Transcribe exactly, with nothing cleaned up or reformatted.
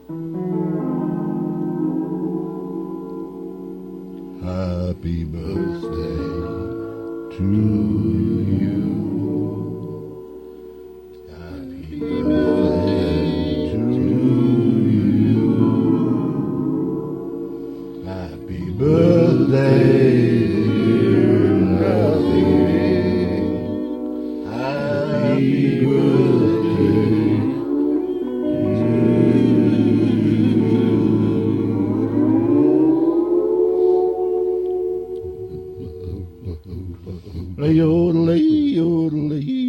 Happy birthday to you. Happy birthday to you. Happy birthday, dear Natalie. Happy birthday to you. Yodelay, yodelay.